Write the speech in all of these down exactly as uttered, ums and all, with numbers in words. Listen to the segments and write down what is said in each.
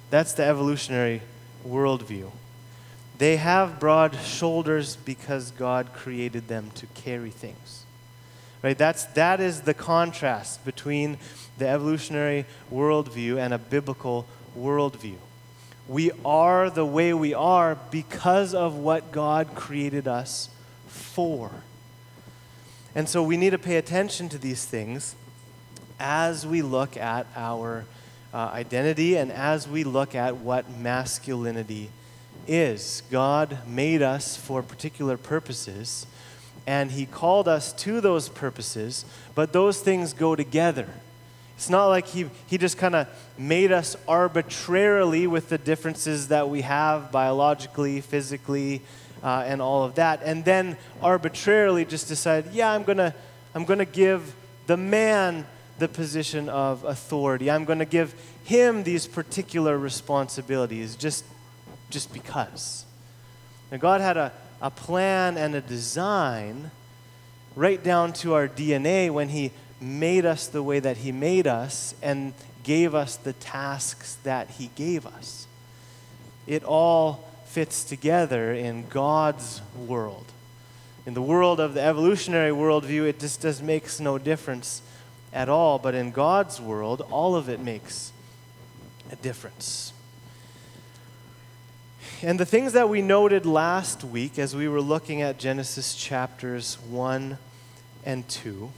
That's the evolutionary worldview. They have broad shoulders because God created them to carry things. Right? That's, that is the contrast between the evolutionary worldview and a biblical worldview. We are the way we are because of what God created us for. And so we need to pay attention to these things as we look at our uh, identity and as we look at what masculinity is. God made us for particular purposes, and He called us to those purposes, but those things go together. It's not like He, he just kind of made us arbitrarily with the differences that we have biologically, physically, uh, and all of that, and then arbitrarily just decided, yeah, I'm gonna, I'm gonna give the man the position of authority. I'm going to give him these particular responsibilities just, just because. Now, God had a, a plan and a design right down to our D N A when He made us the way that He made us and gave us the tasks that He gave us. It all fits together in God's world. In the world of the evolutionary worldview, it just does makes no difference at all, but in God's world, all of it makes a difference. And the things that we noted last week as we were looking at Genesis chapters one and two,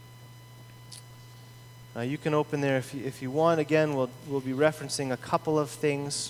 uh, you can open there if you, if you want. Again, we'll, we'll be referencing a couple of things.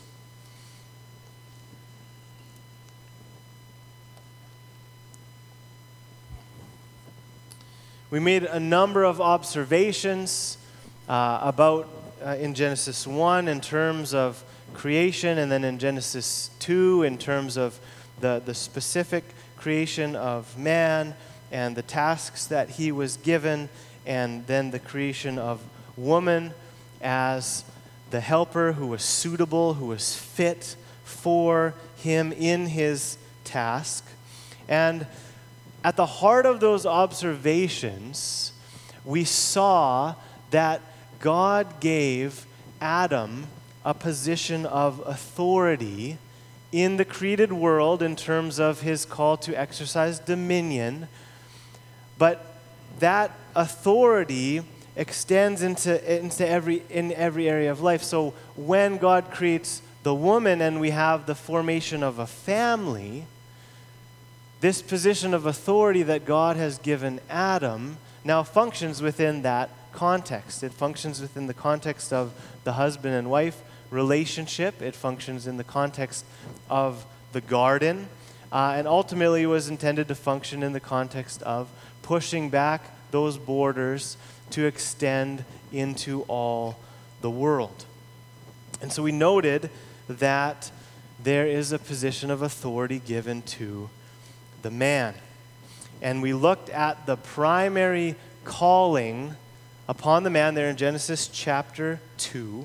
We made a number of observations uh, about uh, in Genesis one in terms of creation, and then in Genesis two in terms of the, the specific creation of man and the tasks that he was given, and then the creation of woman as the helper who was suitable, who was fit for him in his task. And at the heart of those observations, we saw that God gave Adam a position of authority in the created world in terms of his call to exercise dominion, but that authority extends into, into every, in every area of life. So when God creates the woman and we have the formation of a family, this position of authority that God has given Adam now functions within that context. It functions within the context of the husband and wife relationship. It functions in the context of the garden. Uh, and ultimately was intended to function in the context of pushing back those borders to extend into all the world. And so we noted that there is a position of authority given to the man. And we looked at the primary calling upon the man there in Genesis chapter two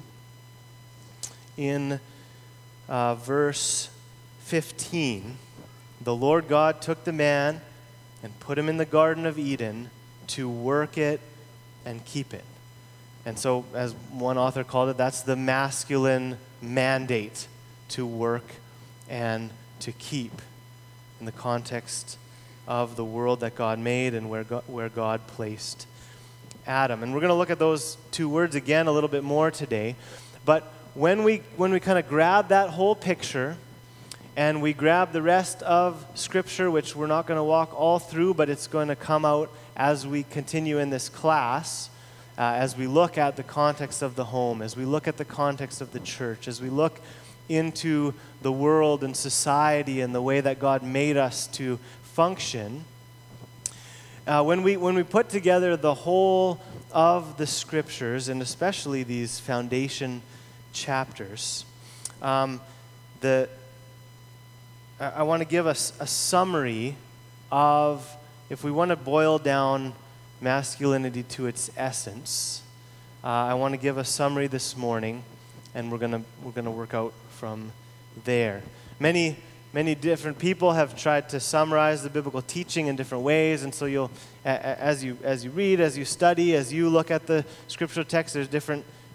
in uh, verse fifteen. The Lord God took the man and put him in the Garden of Eden to work it and keep it. And so, as one author called it, that's the masculine mandate, to work and to keep, in the context of the world that God made and where God, where God placed Adam. And we're going to look at those two words again a little bit more today. But when we when we kind of grab that whole picture and we grab the rest of Scripture, which we're not going to walk all through, but it's going to come out as we continue in this class, uh, as we look at the context of the home, as we look at the context of the church, as we look into the world and society and the way that God made us to function, uh, when we when we put together the whole of the Scriptures, and especially these foundation chapters, um, the I, I want to give us a, a summary of, if we want to boil down masculinity to its essence, uh, I want to give a summary this morning, and we're gonna we're gonna work out from there. Many, many different people have tried to summarize the biblical teaching in different ways, and so you'll, as you as you read, as you study, as you look at the scriptural text, there's different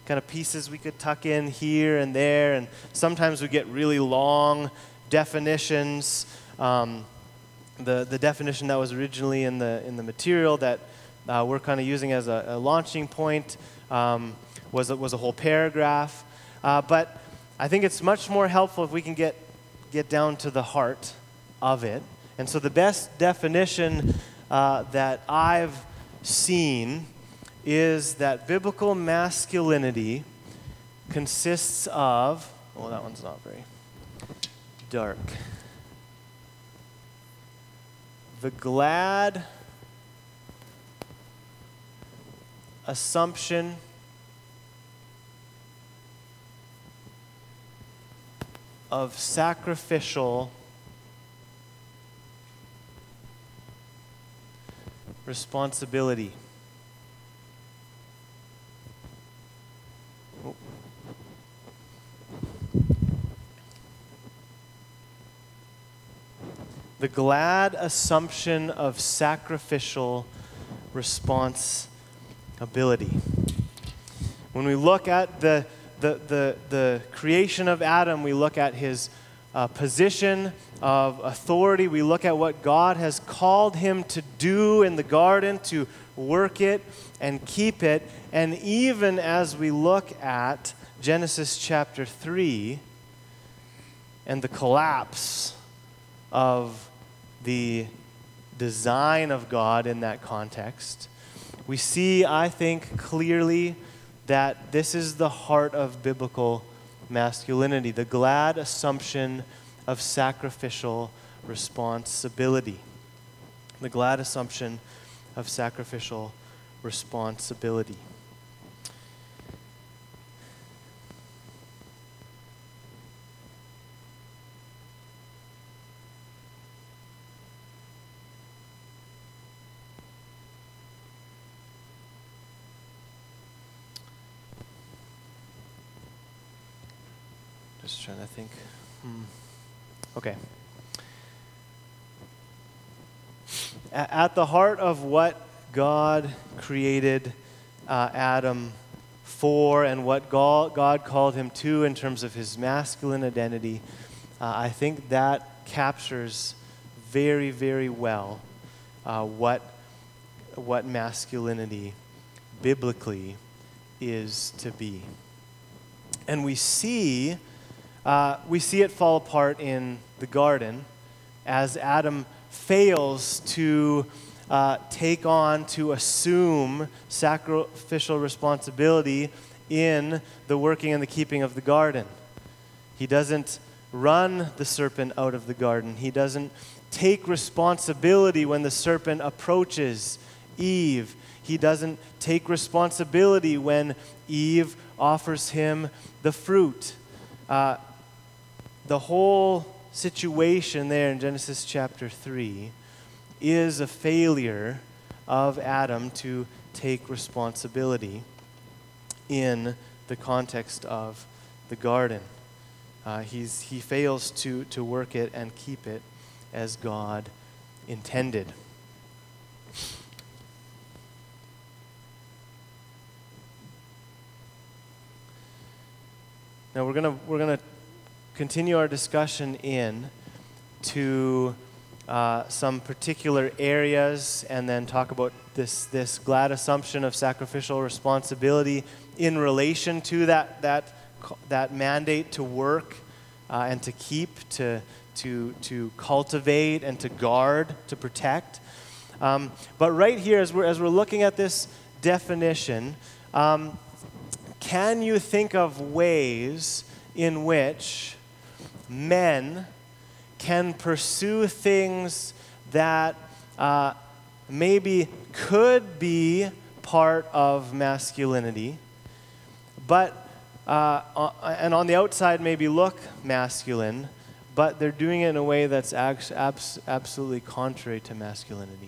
kind of pieces we could tuck in here and there, and sometimes we get really long definitions. Um, the the definition that was originally in the in the material that uh, we're kind of using as a, a launching point um, was a, was a whole paragraph. Uh, but I think it's much more helpful if we can get get down to the heart of it. And so the best definition uh, that I've seen is that biblical masculinity consists of, oh, that one's not very dark. The glad assumption of sacrificial responsibility. Oh. The glad assumption of sacrificial responsibility. When we look at the the the, the creation of Adam, we look at his uh, position of authority. We look at what God has called him to do in the garden, to work it and keep it. And even as we look at Genesis chapter three and the collapse of the design of God in that context, we see, I think, clearly that this is the heart of biblical masculinity, the glad assumption of sacrificial responsibility. The glad assumption of sacrificial responsibility. Just trying to think. Hmm. Okay. A- At the heart of what God created uh, Adam for and what God, God called him to in terms of his masculine identity, uh, I think that captures very, very well uh, what, what masculinity biblically is to be. And we see Uh, we see it fall apart in the garden as Adam fails to uh, take on, to assume sacrificial responsibility in the working and the keeping of the garden. He doesn't run the serpent out of the garden. He doesn't take responsibility when the serpent approaches Eve. He doesn't take responsibility when Eve offers him the fruit. Uh, The whole situation there in Genesis chapter three is a failure of Adam to take responsibility in the context of the garden. Uh, he's, he fails to, to work it and keep it as God intended. Now we're gonna we're gonna continue our discussion in to uh, some particular areas and then talk about this, this glad assumption of sacrificial responsibility in relation to that, that, that mandate to work uh, and to keep, to, to, to cultivate and to guard, to protect. Um, but right here, as we're, as we're looking at this definition, um, can you think of ways in which men can pursue things that uh, maybe could be part of masculinity, but uh, and on the outside maybe look masculine, but they're doing it in a way that's abs- absolutely contrary to masculinity?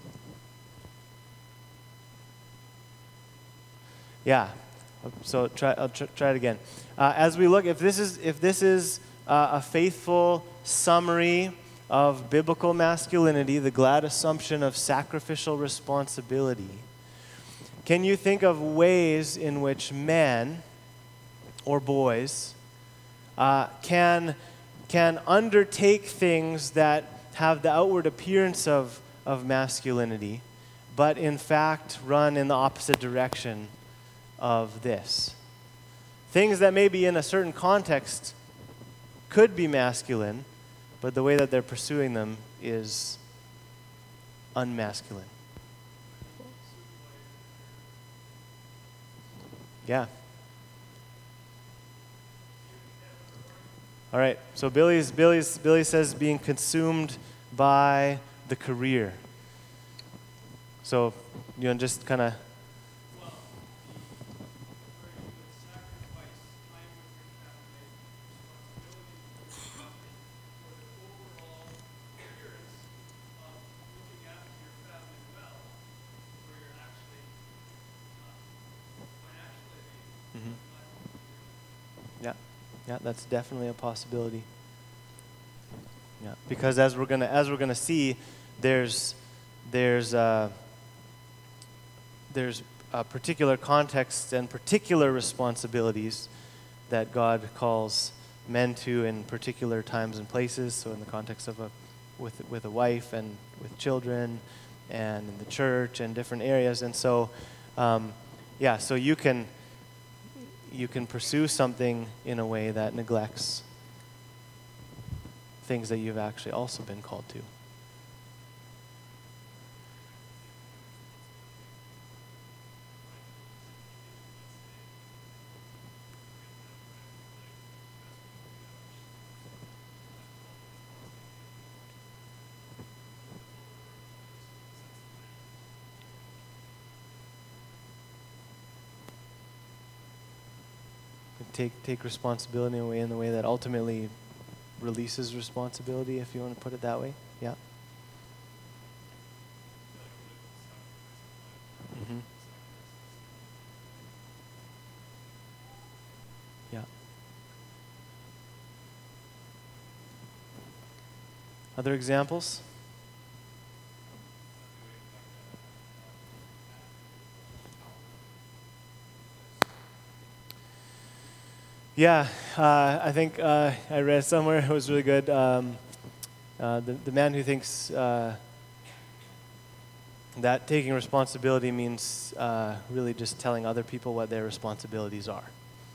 Yeah. So try. I'll tr- try it again. Uh, as we look, if this is if this is uh, a faithful summary of biblical masculinity, the glad assumption of sacrificial responsibility, Can you think of ways in which men or boys uh, can, can undertake things that have the outward appearance of, of masculinity, but in fact run in the opposite direction of this? Things that maybe in a certain context could be masculine, but the way that they're pursuing them is unmasculine. Yeah. All right. So Billy's Billy's Billy says being consumed by the career. So you know, just kind of. Yeah, yeah, that's definitely a possibility. Yeah, because as we're gonna as we're gonna see, there's there's uh, there's a particular context and particular responsibilities that God calls men to in particular times and places. So in the context of a with with a wife and with children, and in the church and different areas, and so um, yeah, so you can. You can pursue something in a way that neglects things that you've actually also been called to. Take take responsibility in a way in the way that ultimately releases responsibility, if you want to put it that way. Yeah. Mm-hmm. Yeah. Other examples? Yeah, uh, I think uh, I read somewhere, it was really good, um, uh, the, the man who thinks uh, that taking responsibility means uh, really just telling other people what their responsibilities are.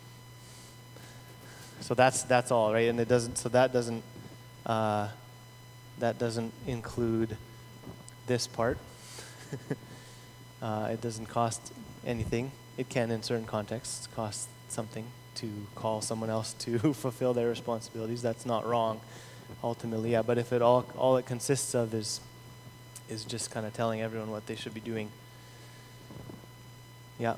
So that's that's all, right? And it doesn't. So that doesn't uh, that doesn't include this part. uh, it doesn't cost anything. It can, in certain contexts, cost something to call someone else to fulfill their responsibilities. That's not wrong, ultimately. Yeah. But if it all all it consists of is is just kind of telling everyone what they should be doing. Yeah.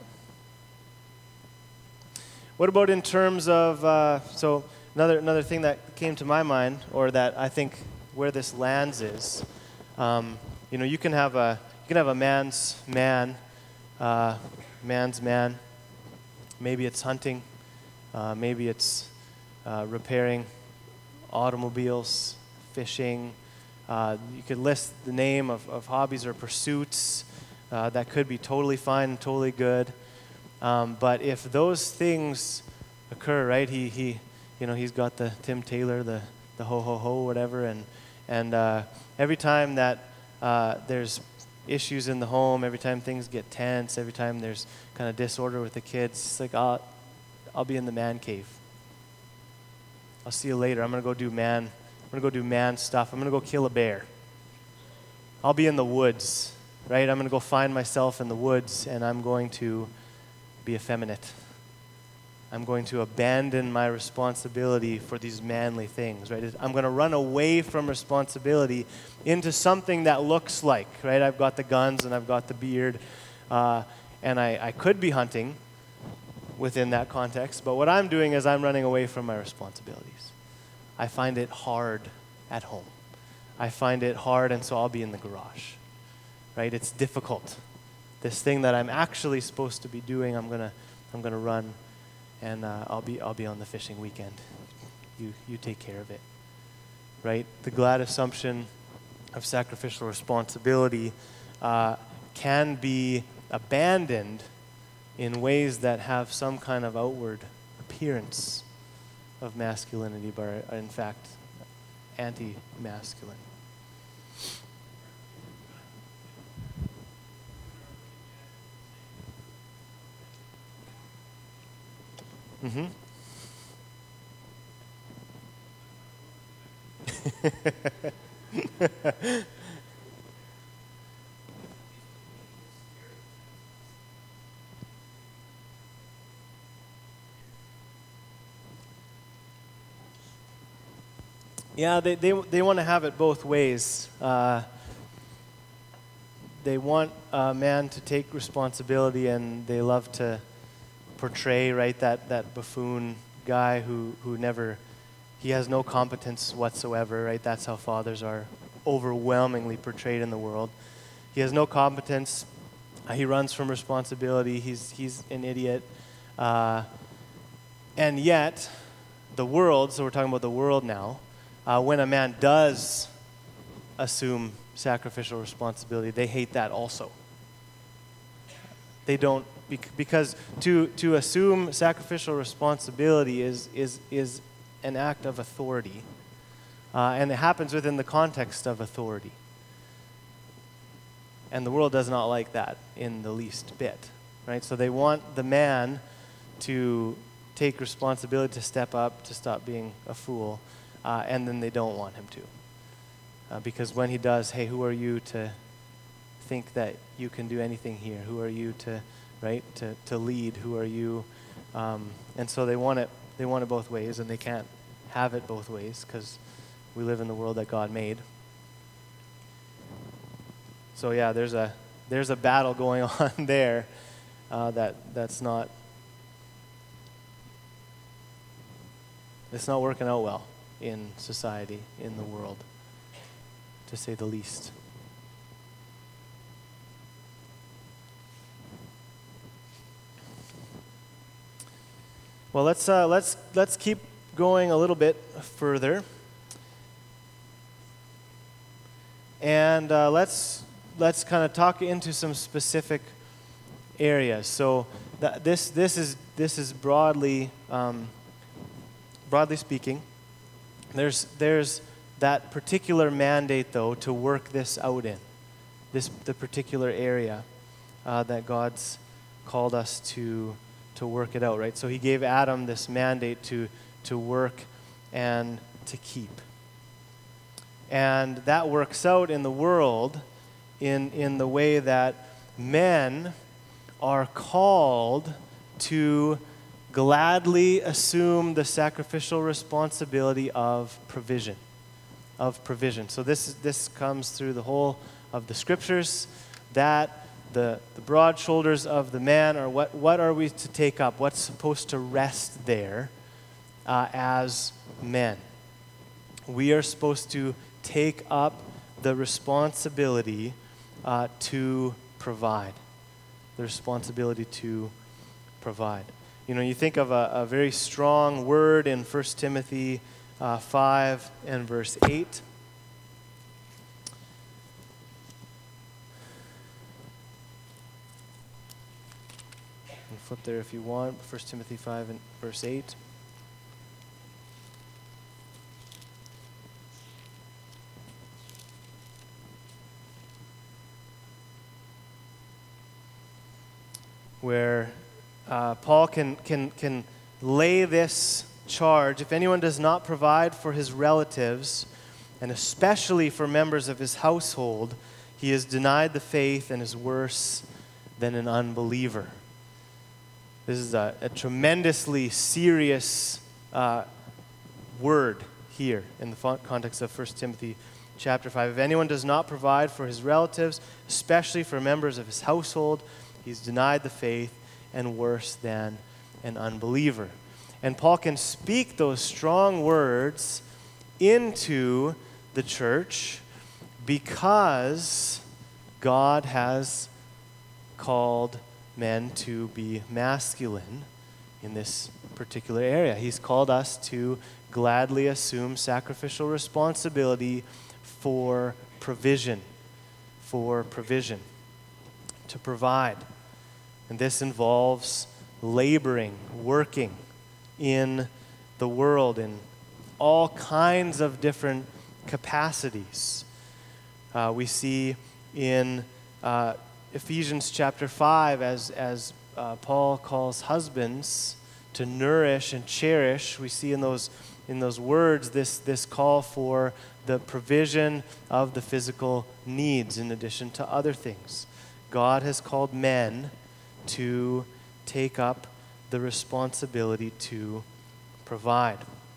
What about in terms of, uh, so another another thing that came to my mind, or that I think where this lands is, um, you know, you can have a you can have a man's man, uh, man's man. Maybe it's hunting, uh, maybe it's uh, repairing automobiles, fishing. Uh, you could list the name of, of hobbies or pursuits uh, that could be totally fine and totally good. Um, but if those things occur, right? He he, you know, he's got the Tim Taylor, the the ho ho ho, whatever, and and uh, every time that uh, there's issues in the home, every time things get tense, every time there's kind of disorder with the kids, it's like I'll I'll be in the man cave. I'll see you later. I'm gonna go do man. I'm gonna go do man stuff. I'm gonna go kill a bear. I'll be in the woods, right? I'm gonna go find myself in the woods, and I'm going to be effeminate. I'm going to abandon my responsibility for these manly things, right? I'm going to run away from responsibility into something that looks like, right? I've got the guns and I've got the beard, uh, and I, I could be hunting within that context, but what I'm doing is I'm running away from my responsibilities. I find it hard at home. I find it hard, and so I'll be in the garage, right? It's difficult. This thing that I'm actually supposed to be doing, I'm gonna, I'm gonna run, and uh, I'll be, I'll be on the fishing weekend. You, you take care of it, right? The glad assumption of sacrificial responsibility uh, can be abandoned in ways that have some kind of outward appearance of masculinity, but are in fact anti-masculine. Mm-hmm. Yeah, they, they, they want to have it both ways. Uh, they want a man to take responsibility, and they love to portray, right, that, that buffoon guy who, who never, he has no competence whatsoever, right? That's how fathers are overwhelmingly portrayed in the world. He has no competence. Uh, he runs from responsibility. He's, he's an idiot. Uh, and yet, the world, so we're talking about the world now, Uh, when a man does assume sacrificial responsibility, they hate that also. They don't, because to, to assume sacrificial responsibility is, is, is an act of authority. Uh, and it happens within the context of authority. And the world does not like that in the least bit, right? So they want the man to take responsibility, to step up, to stop being a fool. Uh, and then they don't want him to. Uh, because when he does, hey, who are you to think that you can do anything here? Who are you to, right, to, to lead? Who are you? Um, and so they want it, they want it both ways, and they can't have it both ways because we live in the world that God made. So yeah, there's a, there's a battle going on there uh, that, that's not, it's not working out well in society, in the world, to say the least. Well, let's uh, let's let's keep going a little bit further, and uh, let's let's kind of talk into some specific areas. So th- this this is this is broadly um, broadly speaking. There's, there's that particular mandate, though, to work this out in, this the particular area uh, that God's called us to to work it out, right? So he gave Adam this mandate to to work and to keep. And that works out in the world in, in the way that men are called to gladly assume the sacrificial responsibility of provision, of provision. So this this comes through the whole of the scriptures, that the, the broad shoulders of the man are what, what are we to take up? What's supposed to rest there uh, as men? We are supposed to take up the responsibility uh, to provide, the responsibility to provide. You know, you think of a, a very strong word in First Timothy uh, five and verse eight. You can flip there if you want. First Timothy five and verse eight. Where Uh, Paul can, can, can lay this charge. If anyone does not provide for his relatives, and especially for members of his household, he is denied the faith and is worse than an unbeliever. This is a, a tremendously serious uh, word here in the context of First Timothy chapter five. If anyone does not provide for his relatives, especially for members of his household, he's denied the faith and worse than an unbeliever. And Paul can speak those strong words into the church because God has called men to be masculine in this particular area. He's called us to gladly assume sacrificial responsibility for provision, for provision, to provide. And this involves laboring, working in the world in all kinds of different capacities. Uh, we see in uh, Ephesians chapter five, as, as uh, Paul calls husbands to nourish and cherish, we see in those, in those words this, this call for the provision of the physical needs in addition to other things. God has called men to take up the responsibility to provide.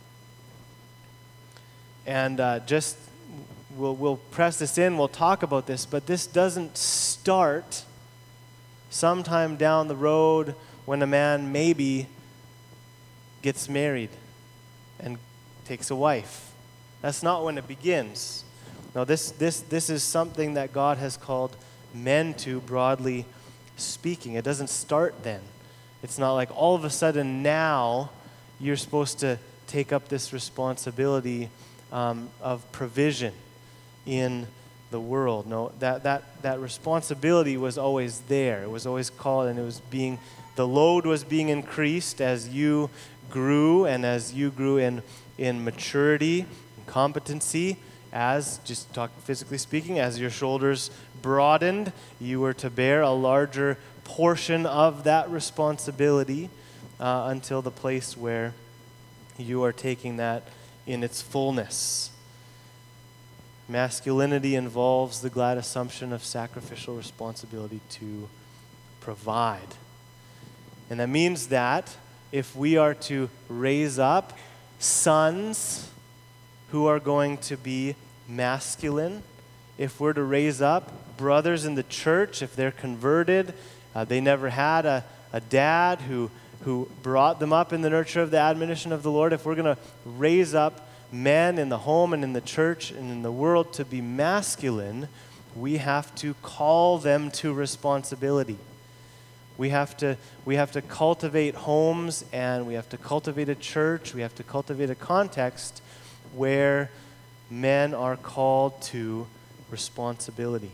And uh, just, we'll, we'll press this in, we'll talk about this, but this doesn't start sometime down the road when a man maybe gets married and takes a wife. That's not when it begins. No, this, this, this is something that God has called men to, broadly speaking. It doesn't start then. It's not like all of a sudden now you're supposed to take up this responsibility um, of provision in the world. No, that, that, that responsibility was always there. It was always called, and it was being, the load was being increased as you grew and as you grew in, in maturity and competency. As, just talk physically speaking, as your shoulders broadened, you were to bear a larger portion of that responsibility uh, until the place where you are taking that in its fullness. Masculinity involves the glad assumption of sacrificial responsibility to provide. And that means that if we are to raise up sons who are going to be masculine, if we're to raise up brothers in the church, if they're converted, uh, they never had a, a dad who, who brought them up in the nurture of the admonition of the Lord, if we're going to raise up men in the home and in the church and in the world to be masculine, we have to call them to responsibility. We have to, we have to cultivate homes, and we have to cultivate a church, we have to cultivate a context where men are called to responsibility.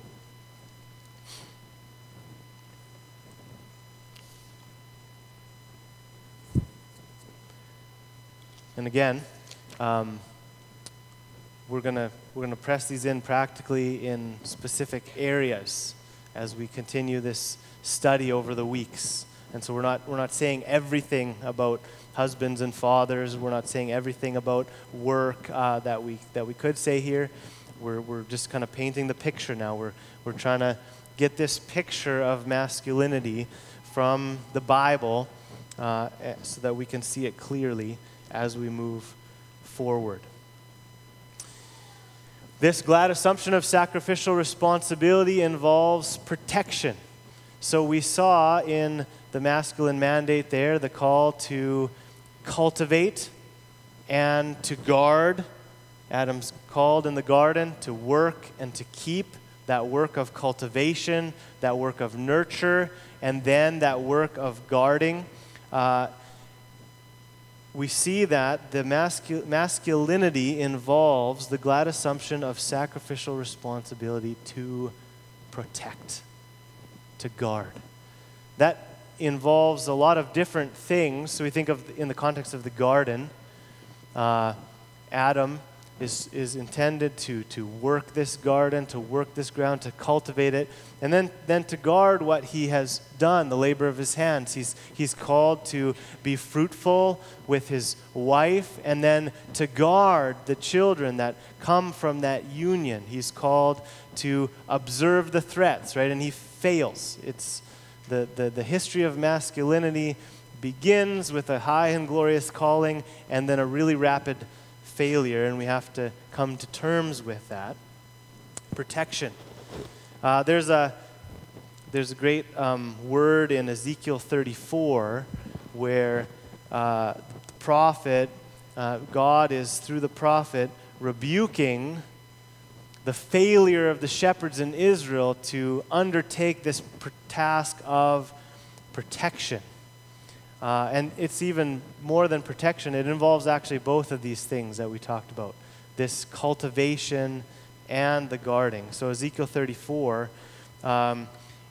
And again, um, we're gonna we're gonna press these in practically in specific areas as we continue this study over the weeks. And so we're not we're not saying everything about husbands and fathers. We're not saying everything about work uh, that we that we could say here. We're we're just kind of painting the picture now. We're we're trying to get this picture of masculinity from the Bible uh, so that we can see it clearly as we move forward. This glad assumption of sacrificial responsibility involves protection. So we saw in the masculine mandate there the call to cultivate and to guard. Adam's called in the garden to work and to keep, that work of cultivation, that work of nurture, and then that work of guarding. Uh, we see that the mascul- masculinity involves the glad assumption of sacrificial responsibility to protect, to guard. That involves a lot of different things. So we think of, in the context of the garden, uh, Adam is, is intended to, to work this garden, to work this ground, to cultivate it, and then, then to guard what he has done, the labor of his hands. He's, he's called to be fruitful with his wife, and then to guard the children that come from that union. He's called to observe the threats, right? And he fails. It's the, the, the history of masculinity begins with a high and glorious calling, and then a really rapid failure, and we have to come to terms with that. Protection. Uh, there's a there's a great um, word in Ezekiel thirty-four where uh, the prophet, uh, God is through the prophet rebuking the failure of the shepherds in Israel to undertake this pr- task of protection. Uh, and it's even more than protection. It involves actually both of these things that we talked about, this cultivation and the guarding. So Ezekiel thirty-four, um,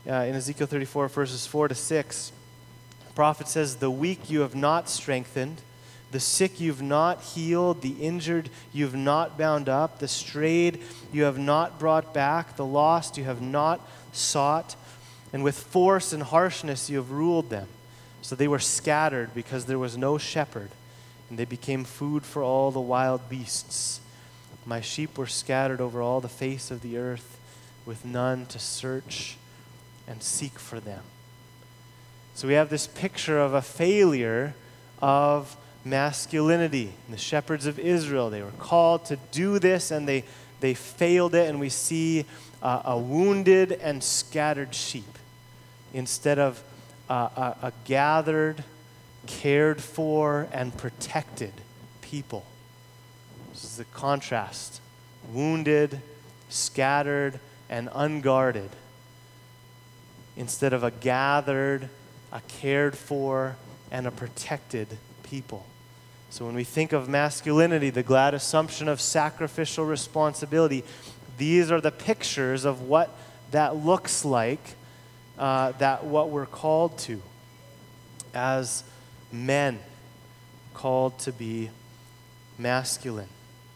uh, in Ezekiel thirty-four, verses four to six, the prophet says, "The weak you have not strengthened, the sick you've not healed, the injured you've not bound up, the strayed you have not brought back, the lost you have not sought, and with force and harshness you have ruled them. So they were scattered because there was no shepherd, and they became food for all the wild beasts. My sheep were scattered over all the face of the earth, with none to search and seek for them." So we have this picture of a failure of masculinity. The shepherds of Israel, they were called to do this, and they, they failed it, and we see uh, a wounded and scattered sheep instead of uh, a, a gathered, cared for, and protected people. This is the contrast. Wounded, scattered, and unguarded, instead of a gathered, a cared for, and a protected people. So when we think of masculinity, the glad assumption of sacrificial responsibility, these are the pictures of what that looks like, uh, that what we're called to as men, called to be masculine.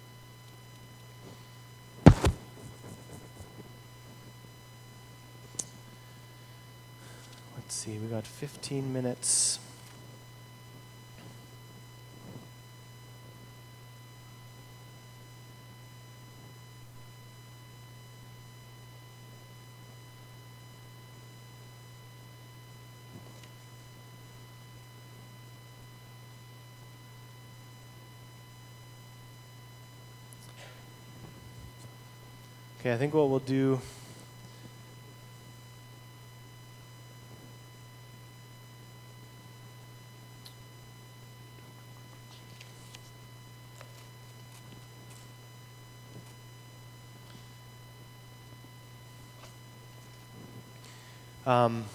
Let's see, we got fifteen minutes. Okay, I think what we'll do um,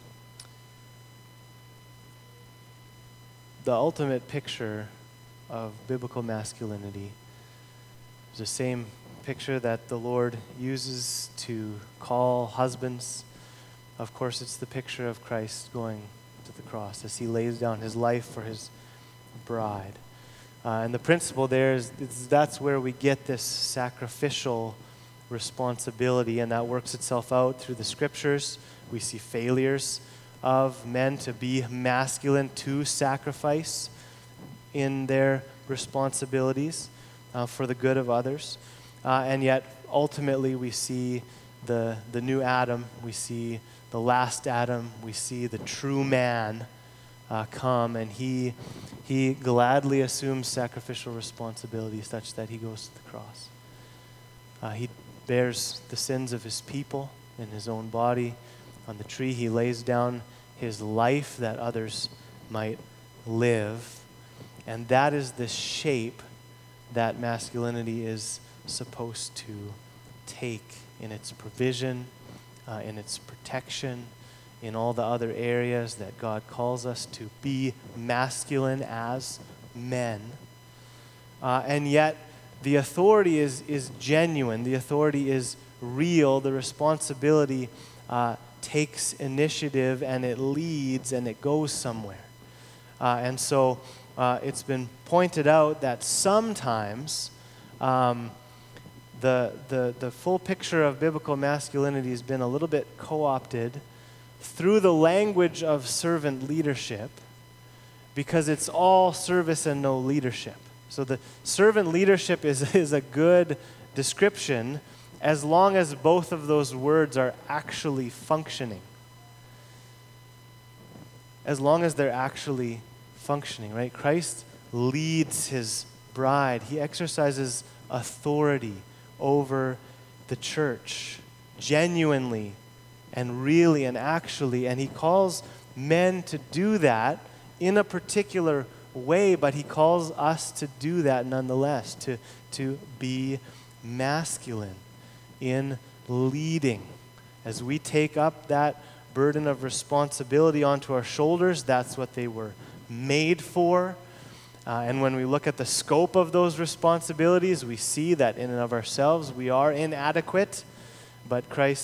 the ultimate picture of biblical masculinity is the same picture that the Lord uses to call husbands. Of course, it's the picture of Christ going to the cross as he lays down his life for his bride. Uh, and the principle there is, is that's where we get this sacrificial responsibility, and that works itself out through the scriptures. We see failures of men to be masculine, to sacrifice in their responsibilities uh, for the good of others. Uh, and yet, ultimately, we see the, the new Adam, we see the last Adam, we see the true man uh, come, and he, he gladly assumes sacrificial responsibility such that he goes to the cross. Uh, he bears the sins of his people in his own body. On the tree, he lays down his life that others might live. And that is the shape that masculinity is supposed to take in its provision, uh, in its protection, in all the other areas that God calls us to be masculine as men. Uh, and yet, the authority is, is genuine. The authority is real. The responsibility uh, takes initiative, and it leads, and it goes somewhere. Uh, and so uh, it's been pointed out that sometimes um, the, the, the full picture of biblical masculinity has been a little bit co-opted through the language of servant leadership, because it's all service and no leadership. So the servant leadership is, is a good description as long as both of those words are actually functioning. As long as they're actually functioning, right? Christ leads his bride. He exercises authority over the church, genuinely and really and actually, and he calls men to do that in a particular way, but he calls us to do that nonetheless, to, to be masculine in leading. As we take up that burden of responsibility onto our shoulders, that's what they were made for. Uh, and when we look at the scope of those responsibilities, we see that in and of ourselves we are inadequate, but Christ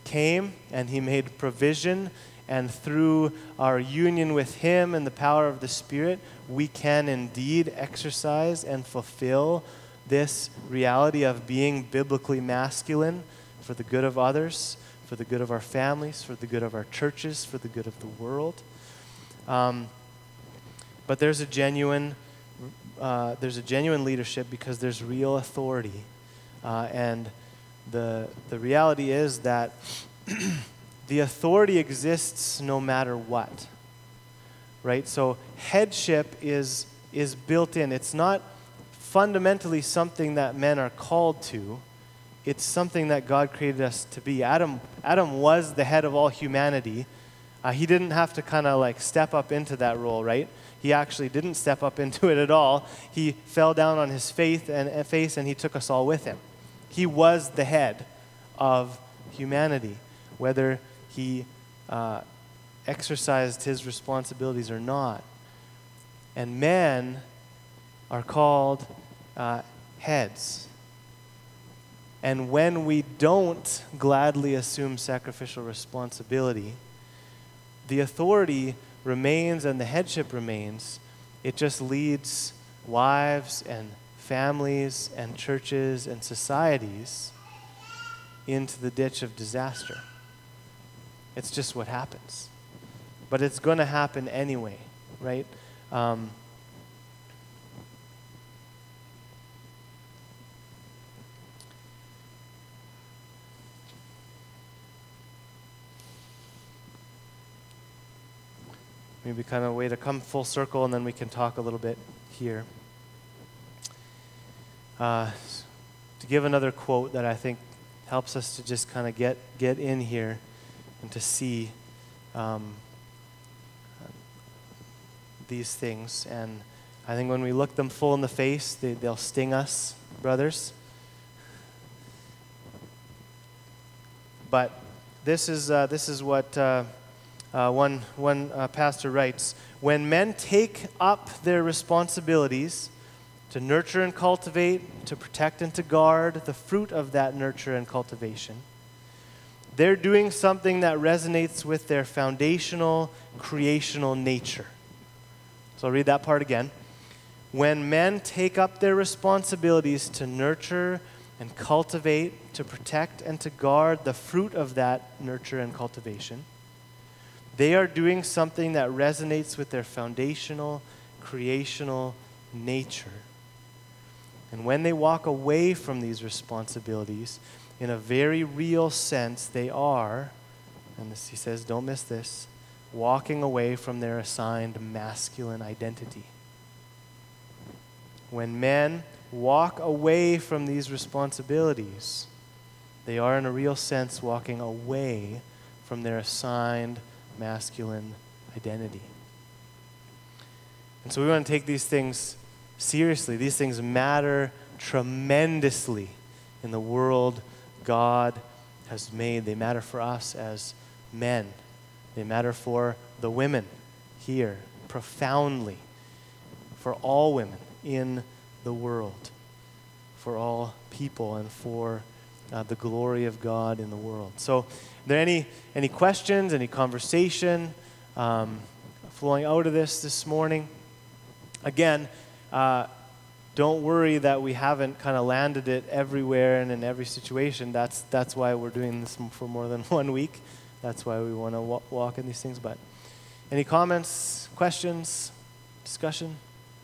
came and he made provision, and through our union with him and the power of the Spirit, we can indeed exercise and fulfill this reality of being biblically masculine for the good of others, for the good of our families, for the good of our churches, for the good of the world. Um, but there's a genuine, uh, there's a genuine leadership because there's real authority, uh, and the the reality is that the authority exists no matter what, right? So headship is is built in. It's not fundamentally something that men are called to. It's something that God created us to be. Adam Adam was the head of all humanity. Uh, he didn't have to kind of like step up into that role, right? He actually didn't step up into it at all. He fell down on his faith and, and face, and he took us all with him. He was the head of humanity, whether he uh, exercised his responsibilities or not. And men are called uh, heads. And when we don't gladly assume sacrificial responsibility, the authority remains and the headship remains. It just leads wives and families and churches and societies into the ditch of disaster. It's just what happens. But it's going to happen anyway, right? Um, maybe kind of a way to come full circle, and then we can talk a little bit here. Uh, to give another quote that I think helps us to just kind of get get in here and to see um, these things. And I think when we look them full in the face, they, they'll sting us, brothers. But this is uh, this is what uh, uh, one one uh, pastor writes: when men take up their responsibilities to nurture and cultivate, to protect and to guard the fruit of that nurture and cultivation, they're doing something that resonates with their foundational creational nature. So I'll read that part again. When men take up their responsibilities to nurture and cultivate, to protect and to guard the fruit of that nurture and cultivation, they are doing something that resonates with their foundational creational nature. And when they walk away from these responsibilities, in a very real sense, they are, and this, he says, don't miss this, walking away from their assigned masculine identity. When men walk away from these responsibilities, they are, in a real sense, walking away from their assigned masculine identity. And so we want to take these things seriously. These things matter tremendously in the world God has made. They matter for us as men. They matter for the women here profoundly, for all women in the world, for all people, and for uh, the glory of God in the world. So, are there any any questions, any conversation um, flowing out of this this morning? Again, uh, don't worry that we haven't kind of landed it everywhere and in every situation. That's that's why we're doing this for more than one week. That's why we want to wa- walk in these things. But any comments, questions, discussion?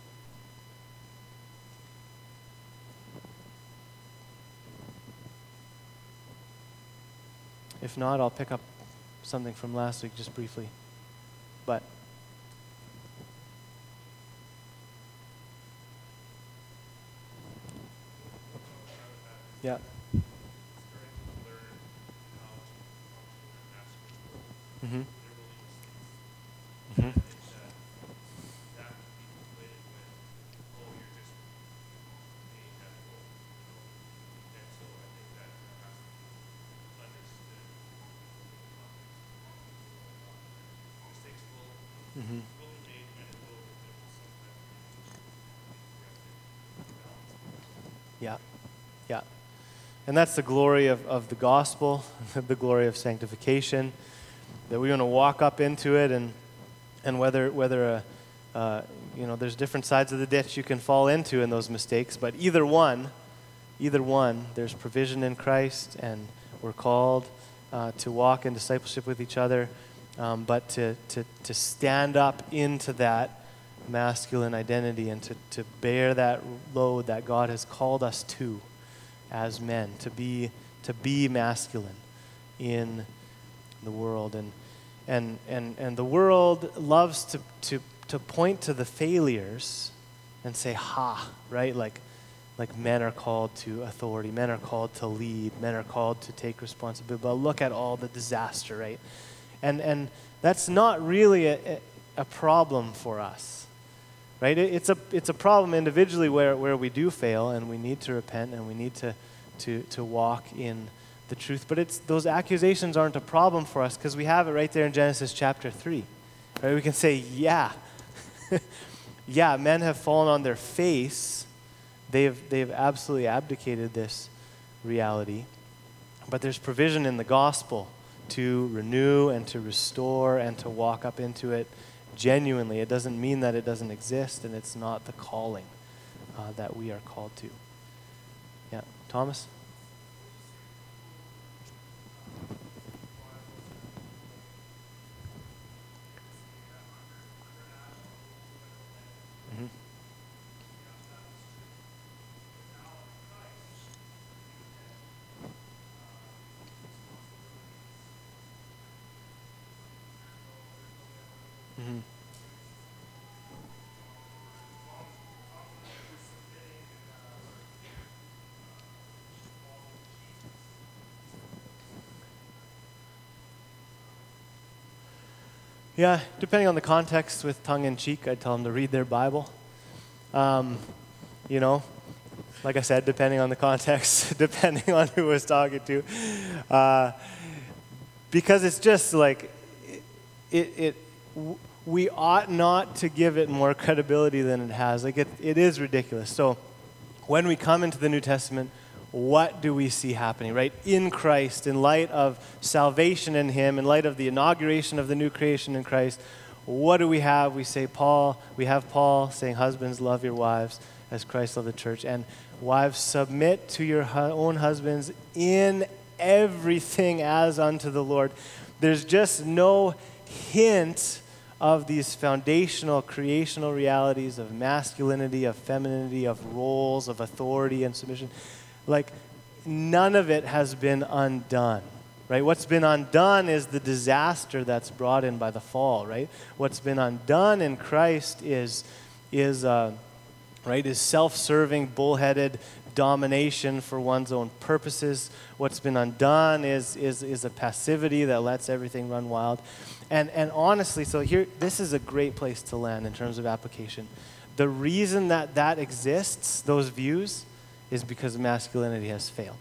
If not, I'll pick up something from last week just briefly. But yeah. Mm-hmm. Mm-hmm. Mm-hmm. Yeah, yeah. And that's the glory of, of the gospel, the glory of sanctification, that we want to walk up into it, and and whether whether a, uh, you know, there's different sides of the ditch you can fall into in those mistakes, but either one, either one, there's provision in Christ, and we're called uh, to walk in discipleship with each other, um, but to, to to stand up into that masculine identity and to, to bear that load that God has called us to as men, to be to be masculine in the world. And and and and the world loves to to to point to the failures and say, ha, right? Like like men are called to authority, men are called to lead, men are called to take responsibility. But look at all the disaster, right? And and that's not really a, a problem for us. Right? It's a it's a problem individually where, where we do fail, and we need to repent, and we need to to to walk in the truth. But it's those accusations aren't a problem for us because we have it right there in Genesis chapter three. Right? We can say, yeah, yeah, men have fallen on their face. They've they've absolutely abdicated this reality. But there's provision in the gospel to renew and to restore and to walk up into it genuinely. It doesn't mean that it doesn't exist, and it's not the calling uh, that we are called to. Yeah, Thomas? Mm-hmm. Mm-hmm. Yeah, depending on the context, with tongue-in-cheek, I'd tell them to read their Bible. Um, you know, like I said, depending on the context, depending on who I was talking to. Uh, because it's just like, it, it, w- we ought not to give it more credibility than it has. Like, it, it is ridiculous. So when we come into the New Testament, what do we see happening, right? In Christ, in light of salvation in Him, in light of the inauguration of the new creation in Christ, what do we have? We say Paul, we have Paul saying, husbands, love your wives as Christ loved the church. And wives, submit to your hu- own husbands in everything as unto the Lord. There's just no hint of these foundational creational realities of masculinity, of femininity, of roles, of authority and submission. Like, none of it has been undone, right? What's been undone is the disaster that's brought in by the fall, right? What's been undone in Christ is, is uh, right, is self-serving, bullheaded domination for one's own purposes. What's been undone is, is, is a passivity that lets everything run wild. And, and honestly, so here, this is a great place to land in terms of application. The reason that that exists, those views, is because masculinity has failed.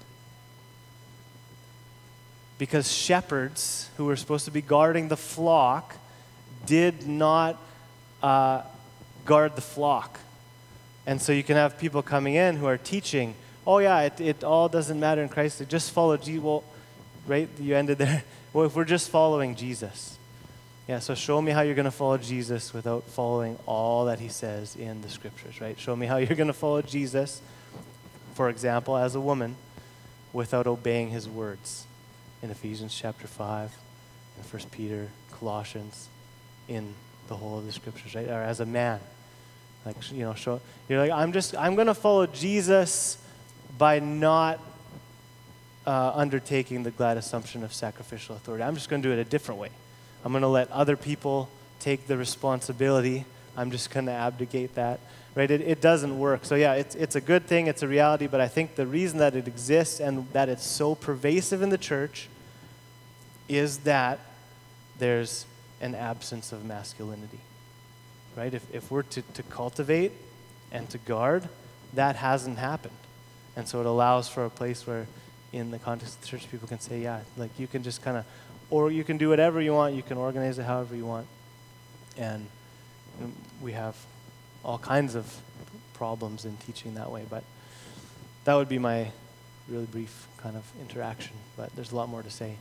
Because shepherds who were supposed to be guarding the flock did not uh, guard the flock. And so you can have people coming in who are teaching, oh yeah, it, it all doesn't matter in Christ, just follow Jesus. Well, right, you ended there. Well, if we're just following Jesus. Yeah, so show me how you're going to follow Jesus without following all that He says in the scriptures, right? Show me how you're going to follow Jesus, for example, as a woman, without obeying His words in Ephesians chapter five, in First Peter, Colossians, in the whole of the scriptures, right? Or as a man, like, you know, show, you're like, I'm just, I'm going to follow Jesus by not uh, undertaking the glad assumption of sacrificial authority. I'm just going to do it a different way. I'm going to let other people take the responsibility. I'm just going to abdicate that. Right? It, it doesn't work. So yeah, it's it's a good thing, it's a reality, but I think the reason that it exists and that it's so pervasive in the church is that there's an absence of masculinity. Right? If if we're to, to cultivate and to guard, that hasn't happened. And so it allows for a place where in the context of the church people can say, yeah, like you can just kind of, or you can do whatever you want, you can organize it however you want. And we have all kinds of problems in teaching that way, but that would be my really brief kind of interaction, but there's a lot more to say.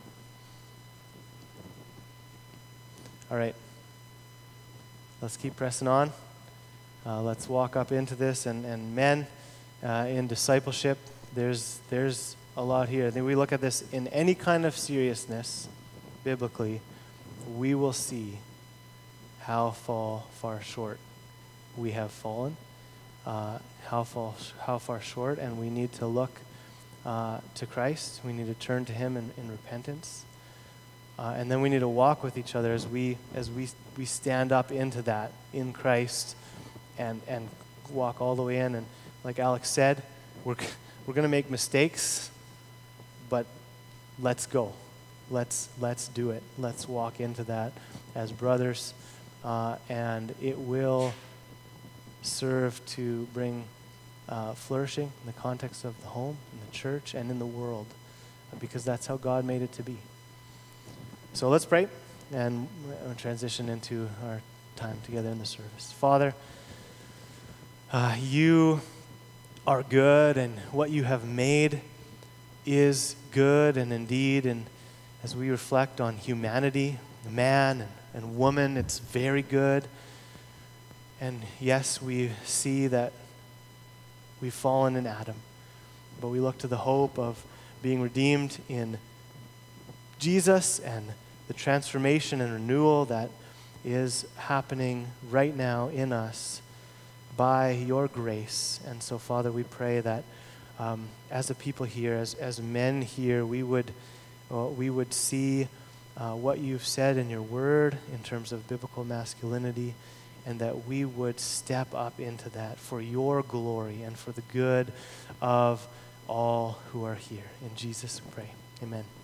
All right. Let's keep pressing on. Uh, let's walk up into this. And, and men, uh, in discipleship, there's, there's a lot here. Then we look at this in any kind of seriousness, biblically, we will see how fall, far short we have fallen, uh, how, fall, how far short, and we need to look uh, to Christ. We need to turn to him in, in repentance. Uh, and then we need to walk with each other as we as we we stand up into that in Christ, and and walk all the way in. And like Alex said, we're we're going to make mistakes, but let's go, let's let's do it. Let's walk into that as brothers, uh, and it will serve to bring uh, flourishing in the context of the home, in the church, and in the world, because that's how God made it to be. So let's pray and we'll transition into our time together in the service. Father, uh, you are good, and what you have made is good, and indeed, and as we reflect on humanity, man and, and woman, it's very good. And yes, we see that we've fallen in Adam, but we look to the hope of being redeemed in Jesus and the transformation and renewal that is happening right now in us by your grace. And so, Father, we pray that um, as a people here, as, as men here, we would, uh, we would see uh, what you've said in your word in terms of biblical masculinity, and that we would step up into that for your glory and for the good of all who are here. In Jesus we pray. Amen.